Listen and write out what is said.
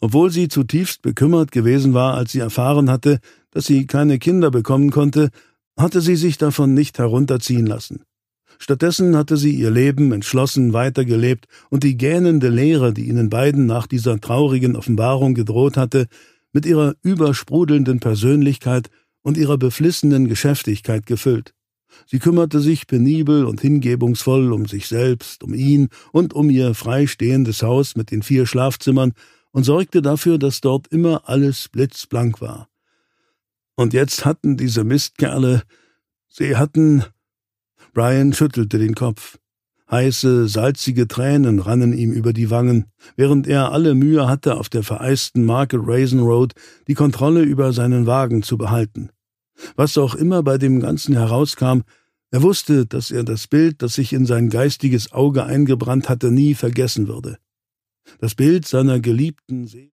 Obwohl sie zutiefst bekümmert gewesen war, als sie erfahren hatte, dass sie keine Kinder bekommen konnte, hatte sie sich davon nicht herunterziehen lassen. Stattdessen hatte sie ihr Leben entschlossen weitergelebt und die gähnende Leere, die ihnen beiden nach dieser traurigen Offenbarung gedroht hatte, mit ihrer übersprudelnden Persönlichkeit und ihrer beflissenen Geschäftigkeit gefüllt. Sie kümmerte sich penibel und hingebungsvoll um sich selbst, um ihn und um ihr freistehendes Haus mit den 4 Schlafzimmern und sorgte dafür, dass dort immer alles blitzblank war. Und jetzt hatten diese Mistkerle, Brian schüttelte den Kopf. Heiße, salzige Tränen rannen ihm über die Wangen, während er alle Mühe hatte, auf der vereisten Market Raisin Road die Kontrolle über seinen Wagen zu behalten. Was auch immer bei dem Ganzen herauskam, er wusste, dass er das Bild, das sich in sein geistiges Auge eingebrannt hatte, nie vergessen würde. Das Bild seiner geliebten